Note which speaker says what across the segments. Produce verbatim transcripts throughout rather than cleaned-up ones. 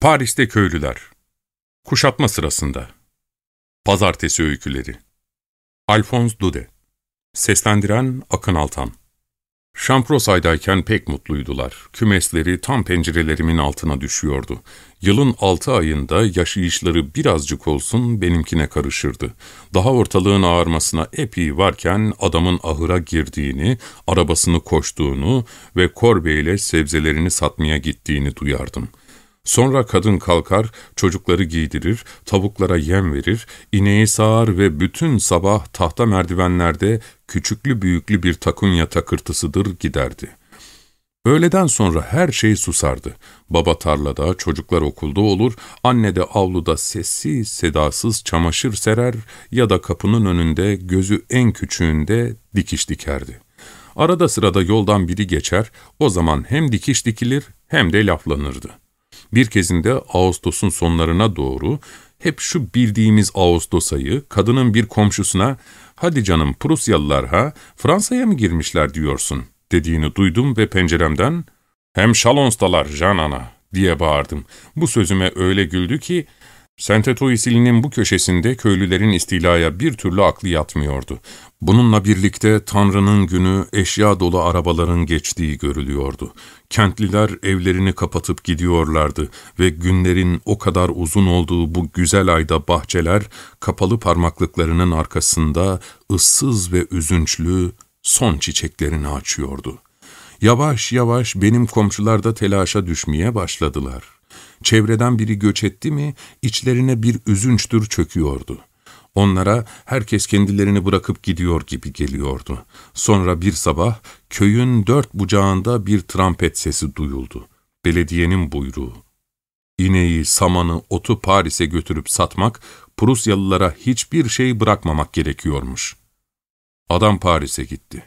Speaker 1: Paris'te köylüler. Kuşatma sırasında. Pazartesi öyküleri. Alphonse Daudet. Seslendiren Akın Altan. Şamprosay'dayken pek mutluydular. Kümesleri tam pencerelerimin altına düşüyordu. Yılın altı ayında yaşayışları birazcık olsun benimkine karışırdı. Daha ortalığın ağarmasına epey varken adamın ahıra girdiğini, arabasını koştuğunu ve korbeyle sebzelerini satmaya gittiğini duyardım. Sonra kadın kalkar, çocukları giydirir, tavuklara yem verir, ineği sağar ve bütün sabah tahta merdivenlerde küçüklü büyüklü bir takunya takırtısıdır giderdi. Öğleden sonra her şey susardı. Baba tarlada, çocuklar okulda olur, anne de avluda sessiz sedasız çamaşır serer ya da kapının önünde gözü en küçüğünde dikiş dikerdi. Arada sırada yoldan biri geçer, o zaman hem dikiş dikilir hem de laflanırdı. Bir kezinde Ağustos'un sonlarına doğru hep şu bildiğimiz Ağustos ayı kadının bir komşusuna ''Hadi canım Prusyalılar ha, Fransa'ya mı girmişler diyorsun?'' dediğini duydum ve penceremden ''Hem Şalons'talar Jean Ana'' diye bağırdım. Bu sözüme öyle güldü ki Saint-Etoile bu köşesinde köylülerin istilaya bir türlü aklı yatmıyordu. Bununla birlikte Tanrı'nın günü eşya dolu arabaların geçtiği görülüyordu. Kentliler evlerini kapatıp gidiyorlardı ve günlerin o kadar uzun olduğu bu güzel ayda bahçeler kapalı parmaklıklarının arkasında ıssız ve üzünçlü son çiçeklerini açıyordu. Yavaş yavaş benim komşular da telaşa düşmeye başladılar. Çevreden biri göç etti mi, içlerine bir üzünçtür çöküyordu. Onlara herkes kendilerini bırakıp gidiyor gibi geliyordu. Sonra bir sabah köyün dört bucağında bir trompet sesi duyuldu. Belediyenin buyruğu. İneği, samanı, otu Paris'e götürüp satmak, Prusyalılara hiçbir şey bırakmamak gerekiyormuş. Adam Paris'e gitti.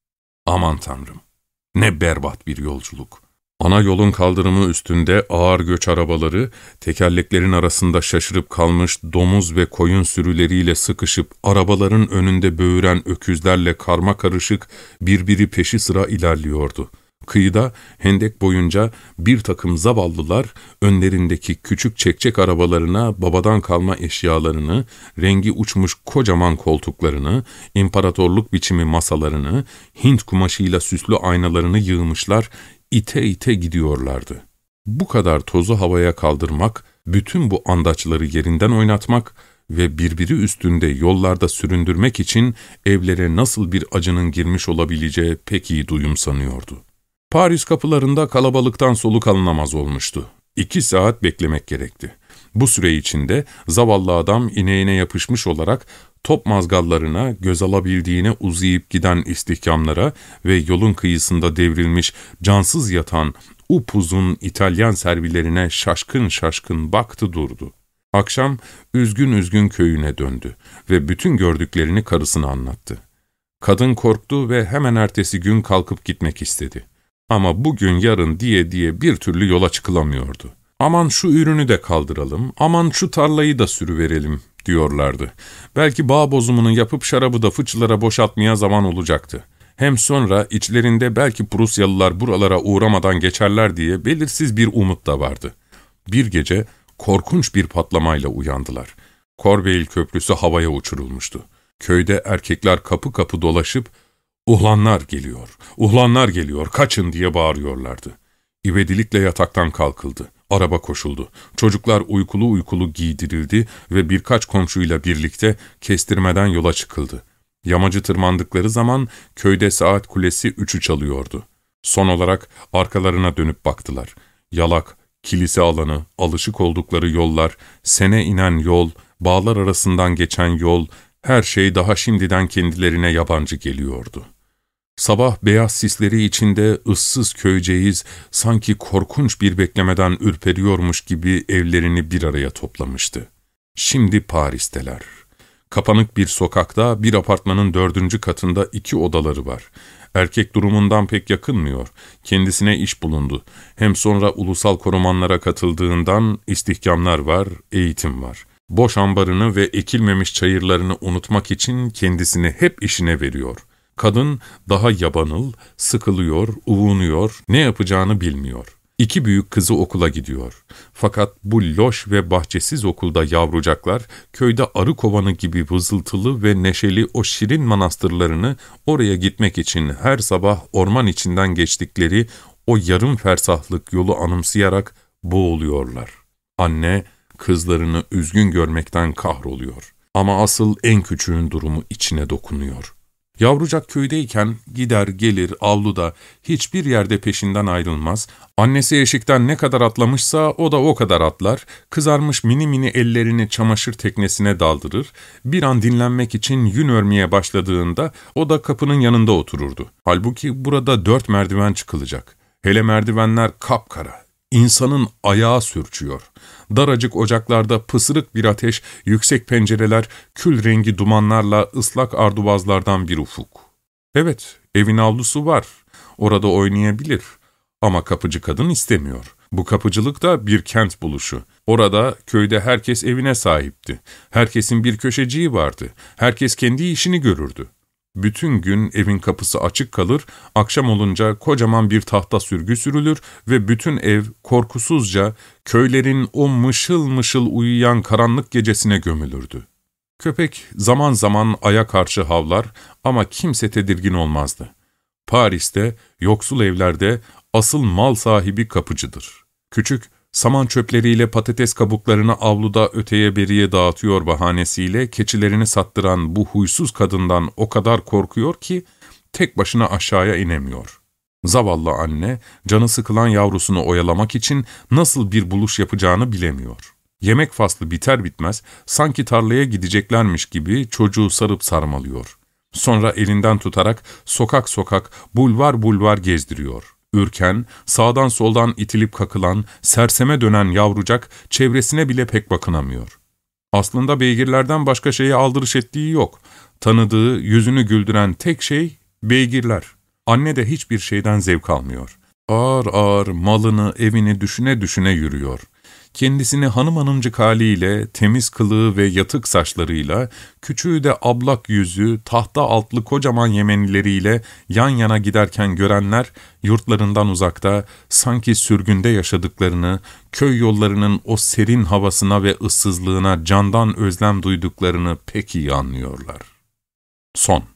Speaker 1: Aman Tanrım, ne berbat bir yolculuk. Ana yolun kaldırımı üstünde ağır göç arabaları, tekerleklerin arasında şaşırıp kalmış domuz ve koyun sürüleriyle sıkışıp arabaların önünde böğüren öküzlerle karma karışık birbiri peşi sıra ilerliyordu. Kıyıda hendek boyunca bir takım zavallılar önlerindeki küçük çekçek arabalarına babadan kalma eşyalarını, rengi uçmuş kocaman koltuklarını, imparatorluk biçimi masalarını, Hint kumaşıyla süslü aynalarını yığmışlar, ite ite gidiyorlardı. Bu kadar tozu havaya kaldırmak, bütün bu andaçları yerinden oynatmak ve birbiri üstünde yollarda süründürmek için evlere nasıl bir acının girmiş olabileceği pek iyi duyum sanıyordu. Paris kapılarında kalabalıktan soluk alınamaz olmuştu. İki saat beklemek gerekti. Bu süre içinde zavallı adam ineğine yapışmış olarak top mazgallarına, göz alabildiğine uzayıp giden istihkamlara ve yolun kıyısında devrilmiş, cansız yatan upuzun İtalyan servilerine şaşkın şaşkın baktı durdu. Akşam üzgün üzgün köyüne döndü ve bütün gördüklerini karısına anlattı. Kadın korktu ve hemen ertesi gün kalkıp gitmek istedi. Ama bugün yarın diye diye bir türlü yola çıkılamıyordu. Aman şu ürünü de kaldıralım, aman şu tarlayı da sürüverelim diyorlardı. Belki bağ bozumunu yapıp şarabı da fıçılara boşaltmaya zaman olacaktı. Hem sonra içlerinde belki Prusyalılar buralara uğramadan geçerler diye belirsiz bir umut da vardı. Bir gece korkunç bir patlamayla uyandılar. Corbeil Köprüsü havaya uçurulmuştu. Köyde erkekler kapı kapı dolaşıp ''Uhlanlar geliyor, uhlanlar geliyor, kaçın!'' diye bağırıyorlardı. İvedilikle yataktan kalkıldı. Araba koşuldu. Çocuklar uykulu uykulu giydirildi ve birkaç komşuyla birlikte kestirmeden yola çıkıldı. Yamacı tırmandıkları zaman köyde saat kulesi üçü çalıyordu. Son olarak arkalarına dönüp baktılar. Yalak, kilise alanı, alışık oldukları yollar, sene inen yol, bağlar arasından geçen yol, her şey daha şimdiden kendilerine yabancı geliyordu. Sabah beyaz sisleri içinde ıssız köyceğiz sanki korkunç bir beklemeden ürperiyormuş gibi evlerini bir araya toplamıştı. Şimdi Paris'teler. Kapanık bir sokakta bir apartmanın dördüncü katında iki odaları var. Erkek durumundan pek yakınmıyor. Kendisine iş bulundu. Hem sonra ulusal korumanlara katıldığından istihkamlar var, eğitim var. Boş ambarını ve ekilmemiş çayırlarını unutmak için kendisini hep işine veriyor. Kadın daha yabanıl, sıkılıyor, uvunuyor, ne yapacağını bilmiyor. İki büyük kızı okula gidiyor. Fakat bu loş ve bahçesiz okulda yavrucaklar, köyde arı kovanı gibi vızıltılı ve neşeli o şirin manastırlarını oraya gitmek için her sabah orman içinden geçtikleri o yarım fersahlık yolu anımsayarak boğuluyorlar. Anne, kızlarını üzgün görmekten kahroluyor. Ama asıl en küçüğün durumu içine dokunuyor. Yavrucak köydeyken gider gelir avluda, hiçbir yerde peşinden ayrılmaz, annesi eşikten ne kadar atlamışsa o da o kadar atlar, kızarmış mini mini ellerini çamaşır teknesine daldırır, bir an dinlenmek için yün örmeye başladığında o da kapının yanında otururdu. Halbuki burada dört merdiven çıkılacak. Hele merdivenler kapkara. İnsanın ayağı sürçüyor. Daracık ocaklarda pısırık bir ateş, yüksek pencereler, kül rengi dumanlarla ıslak ardubazlardan bir ufuk. Evet, evin avlusu var. Orada oynayabilir. Ama kapıcı kadın istemiyor. Bu kapıcılık da bir kent buluşu. Orada, köyde herkes evine sahipti. Herkesin bir köşeciği vardı. Herkes kendi işini görürdü. Bütün gün evin kapısı açık kalır, akşam olunca kocaman bir tahta sürgü sürülür ve bütün ev korkusuzca köylerin o mışıl mışıl uyuyan karanlık gecesine gömülürdü. Köpek zaman zaman aya karşı havlar ama kimse tedirgin olmazdı. Paris'te, yoksul evlerde asıl mal sahibi kapıcıdır. Küçük, saman çöpleriyle patates kabuklarını avluda öteye beriye dağıtıyor bahanesiyle keçilerini sattıran bu huysuz kadından o kadar korkuyor ki tek başına aşağıya inemiyor. Zavallı anne, canı sıkılan yavrusunu oyalamak için nasıl bir buluş yapacağını bilemiyor. Yemek faslı biter bitmez sanki tarlaya gideceklermiş gibi çocuğu sarıp sarmalıyor. Sonra elinden tutarak sokak sokak, bulvar bulvar gezdiriyor. Ürken, sağdan soldan itilip kakılan, serseme dönen yavrucak çevresine bile pek bakınamıyor. Aslında beygirlerden başka şeye aldırış ettiği yok. Tanıdığı, yüzünü güldüren tek şey beygirler. Anne de hiçbir şeyden zevk almıyor. Ağır ağır malını, evini düşüne düşüne yürüyor. Kendisini hanım hanımcık haliyle, temiz kılığı ve yatık saçlarıyla, küçüğü de ablak yüzü, tahta altlı kocaman Yemenileriyle yan yana giderken görenler, yurtlarından uzakta, sanki sürgünde yaşadıklarını, köy yollarının o serin havasına ve ıssızlığına candan özlem duyduklarını pek iyi anlıyorlar. Son.